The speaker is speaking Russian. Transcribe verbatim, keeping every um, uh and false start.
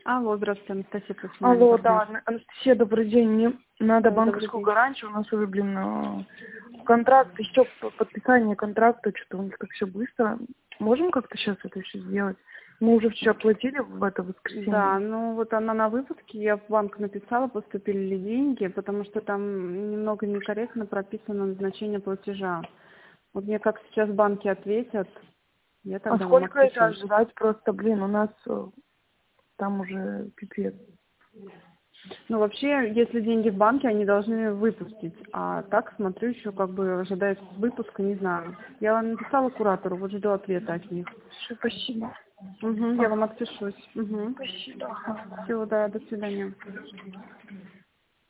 Алло, здравствуйте, Анастасия профессиональный Алло, партнер. да, Анастасия, добрый день. Мне надо Да, добрый банковскую день. гарантию, у нас уже, блин, э, контракт, еще п- подписание контракта, что-то у них так все быстро. Можем как-то сейчас это все сделать? Мы уже вчера платили в это Да, воскресенье. ну вот она на выпуске, я в банк написала, поступили ли деньги, потому что там немного некорректно прописано назначение платежа. Вот мне как сейчас банки ответят, я А тогда вам сколько это отпишусь. ожидать? Просто, блин, у нас э, там уже пипец. Ну вообще, если деньги в банке, они должны выпустить, а так, смотрю, еще как бы ожидает выпуска, не знаю. Я вам написала куратору, вот жду ответа от них. Всё, спасибо. Угу, я вам Ага, отпишусь. Угу. спасибо. Ага. Всего, да, до свидания.